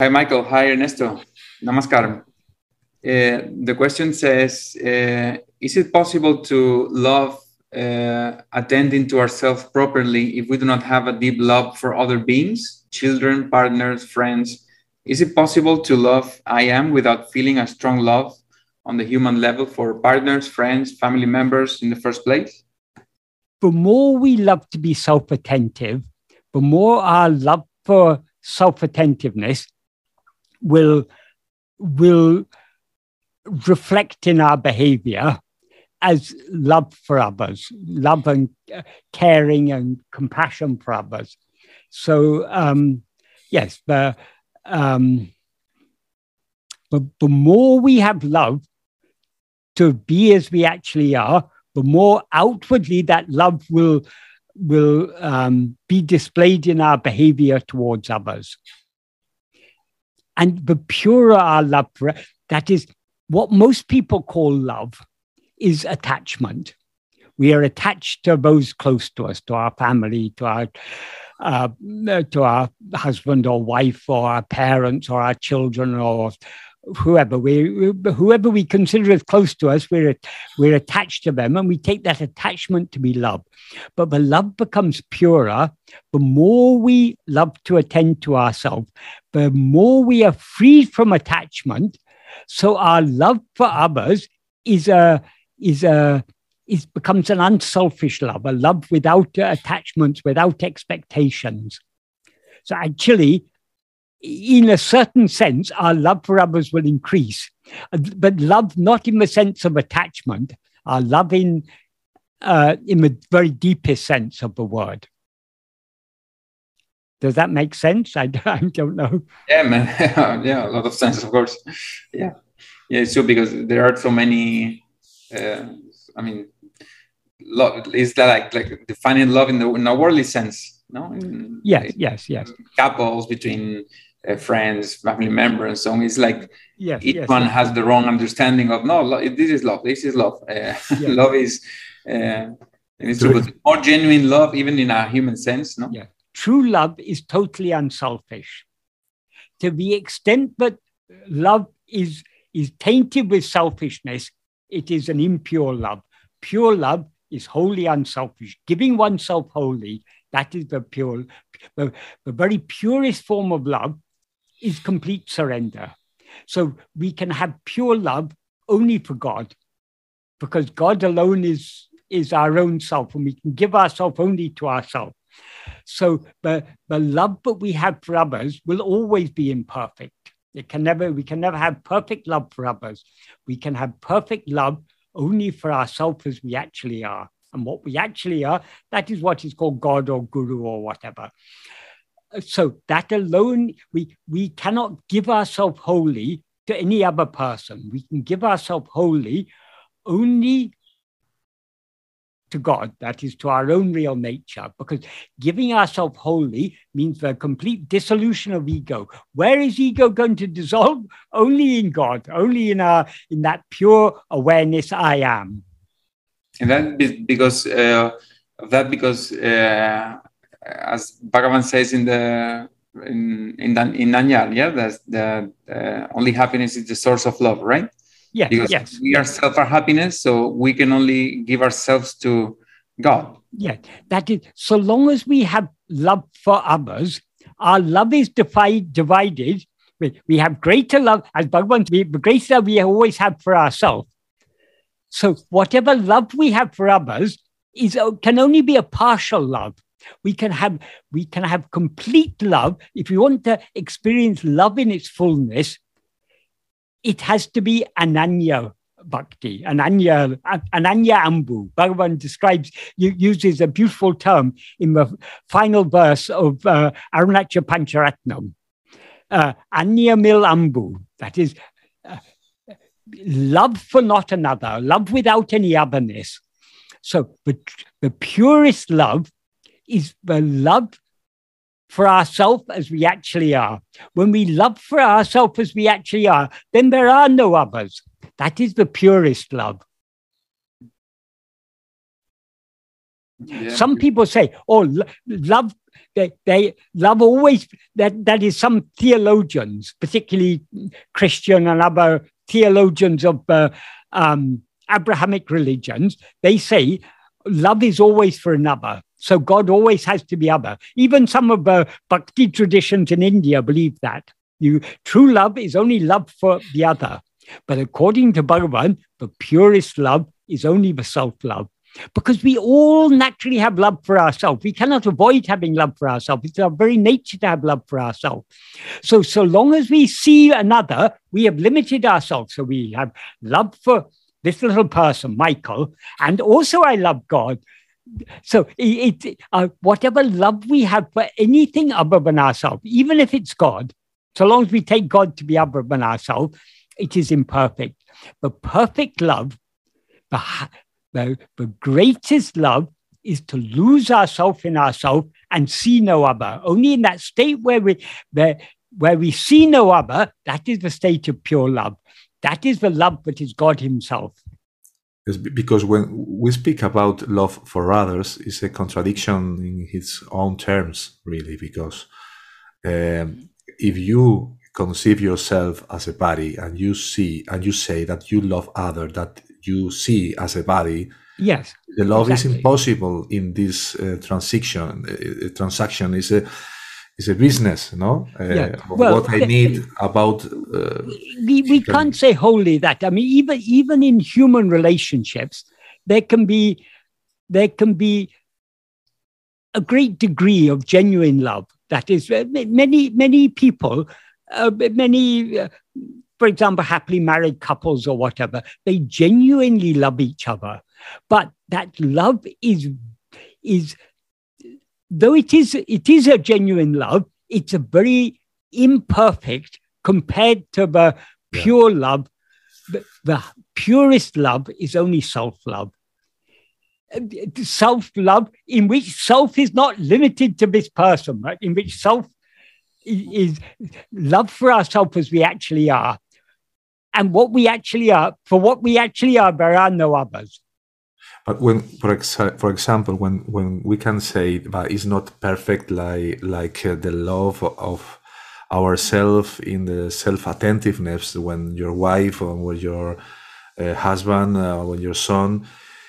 Hi, Michael. Hi, Ernesto. Namaskaram. The question says, is it possible to love attending to ourselves properly if we do not have a deep love for other beings, children, partners, friends? Is it possible to love I am without feeling a strong love on the human level for partners, friends, family members in the first place? The more we love to be self-attentive, the more our love for self-attentiveness will reflect in our behavior as love for others, love and caring and compassion for others. So yes, the more we have love to be as we actually are, the more outwardly that love will be displayed in our behavior towards others. And the purer our love, that is what most people call love, is attachment. We are attached to those close to us, to our family, to our husband or wife, or our parents, or our children, or whoever we consider as close to us. We're attached to them, and we take that attachment to be love. But the love becomes purer the more we love to attend to ourselves, the more we are freed from attachment. So our love for others becomes an unselfish love, a love without attachments, without expectations. So actually, in a certain sense, our love for others will increase, but love not in the sense of attachment, our love in the very deepest sense of the word. Does that make sense? I don't know. Yeah, man. Yeah, a lot of sense, of course. Yeah, it's true, because there are so many. Love is that like defining love in a worldly sense, no? Yes. Couples, between friends, family members, and so on. It's like each one has the wrong understanding of this is love. This is love. Love is. It's true, but more genuine love, even in a human sense, no? Yeah. True love is totally unselfish. To the extent that love is tainted with selfishness, it is an impure love. Pure love is wholly unselfish. Giving oneself wholly, that is the very purest form of love, is complete surrender. So we can have pure love only for God, because God alone is our own self, and we can give ourselves only to ourselves. So the love that we have for others will always be imperfect. We can never have perfect love for others. We can have perfect love only for ourselves as we actually are. And what we actually are, that is what is called God or Guru or whatever. So that alone, we cannot give ourselves wholly to any other person. We can give ourselves wholly only to God, that is to our own real nature, because giving ourselves wholly means the complete dissolution of ego. Where is ego going to dissolve? Only in God, only in that pure awareness I am. And that because as Bhagavan says in Nanyal, yeah, that's the only happiness is the source of love, right? Yes, because we ourselves are happiness, so we can only give ourselves to God. Yeah, that is, so long as we have love for others, our love is divided. We have greater love, as Bhagavan, the greater love we always have for ourselves. So whatever love we have for others can only be a partial love. We can have complete love. If we want to experience love in its fullness, it has to be Ananya Bhakti, Ananya Ambu. Bhagavan uses a beautiful term in the final verse of Arunacha Pancharatnam. Anya Mil Ambu, that is love for not another, love without any otherness. So the purest love is the love for ourselves as we actually are. When we love for ourselves as we actually are, then there are no others. That is the purest love. Yeah. Some people say, "Oh, love." They love always. That is some theologians, particularly Christian and other theologians of Abrahamic religions. They say love is always for another. So God always has to be other. Even some of the Bhakti traditions in India believe that. True love is only love for the other. But according to Bhagavan, the purest love is only the self-love. Because we all naturally have love for ourselves. We cannot avoid having love for ourselves. It's our very nature to have love for ourselves. So long as we see another, we have limited ourselves. So we have love for this little person, Michael, and also I love God. So whatever love we have for anything other than ourselves, even if it's God, so long as we take God to be other than ourselves, it is imperfect. But perfect love, the greatest love is to lose ourselves in ourselves and see no other. Only in that state where we see no other, that is the state of pure love. That is the love that is God himself. Yes, because when we speak about love for others, it's a contradiction in its own terms, really, because if you conceive yourself as a body and you say that you love others that you see as a body, yes, the love exactly. is impossible in this transaction. Transaction is a business, no? What I need about. We can't say wholly that. I mean, even in human relationships, there can be a great degree of genuine love. That is, many people, for example, happily married couples or whatever, they genuinely love each other. But that love is though it is a genuine love, it's a very imperfect compared to the pure love. The purest love is only self-love. Self-love in which self is not limited to this person, right? In which self is love for ourselves as we actually are. And what we actually are, for what we actually are, there are no others. But when, for example, when we can say that it's not perfect, like the love of ourselves in the self-attentiveness, when your wife or when your husband or when your son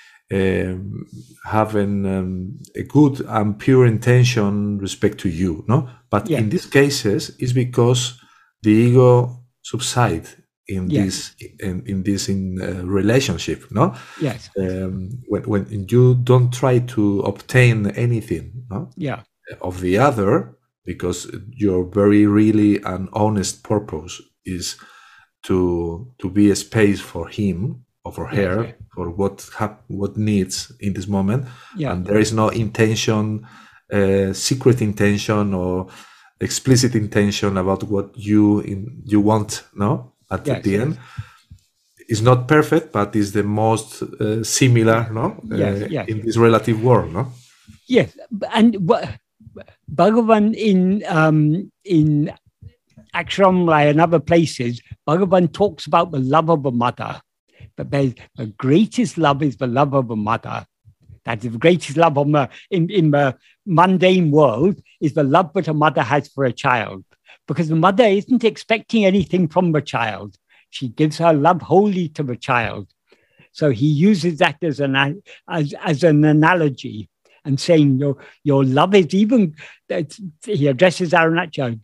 having a good and pure intention respect to you, no? But in these cases, it's because the ego subsides in this relationship, no? Yes. When you don't try to obtain anything, no? Of the other, because your very really and honest purpose is to be a space for him or for her, for what needs in this moment, and there is no intention, secret intention or explicit intention about what you want, no? At the end, it's not perfect, but is the most similar, no? In this relative world, no? Yes, and Bhagavan in Aksharamala and other places, Bhagavan talks about the love of a mother. But the greatest love is the love of a mother. That is the greatest love in the mundane world is the love that a mother has for a child. Because the mother isn't expecting anything from the child. She gives her love wholly to the child. So he uses that as an analogy and saying your love is even, he addresses Arunachal,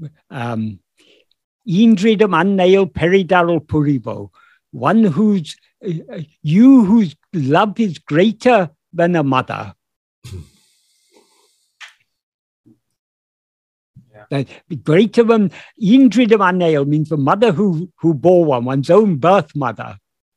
Indridam annail peridaral purivo, one whose love is greater than a mother. That greater than Indridam annail means the mother who bore one's own birth mother.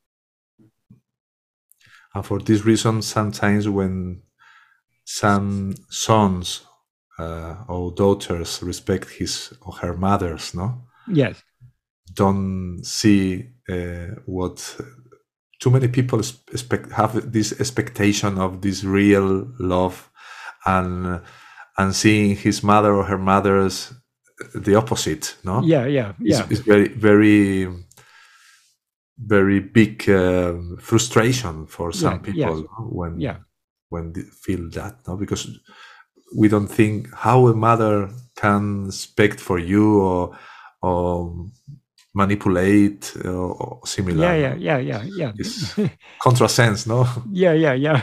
And for this reason, sometimes when some sons or daughters respect his or her mothers, no? Yes. Don't see what too many people have this expectation of this real love, and seeing his mother or her mother's the opposite, no? It's very, very, very big frustration for some people when when they feel that, no? Because we don't think how a mother can expect for you or manipulate or similar. Yeah. It's contrasense, no? Yeah.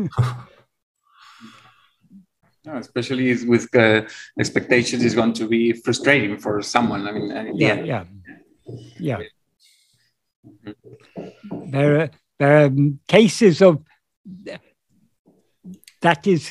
Especially with expectations is going to be frustrating for someone. I mean, yeah. There are cases of that is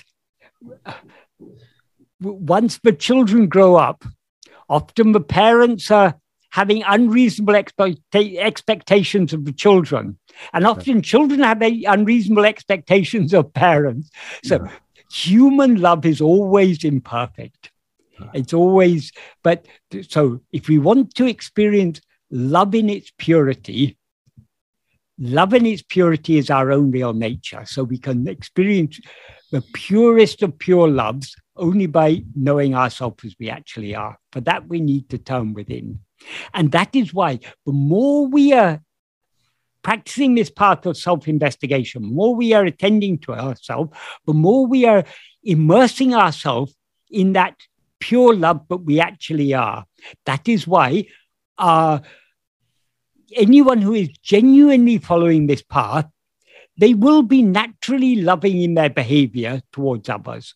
once the children grow up, often the parents are having unreasonable expectations of the children, and often children have unreasonable expectations of parents. So human love is always imperfect. It's always, but so if we want to experience love in its purity is our own real nature. So we can experience the purest of pure loves only by knowing ourselves as we actually are. For that, we need to turn within. And that is why the more we are practicing this path of self-investigation, the more we are attending to ourselves, the more we are immersing ourselves in that pure love that we actually are. That is why anyone who is genuinely following this path, they will be naturally loving in their behavior towards others.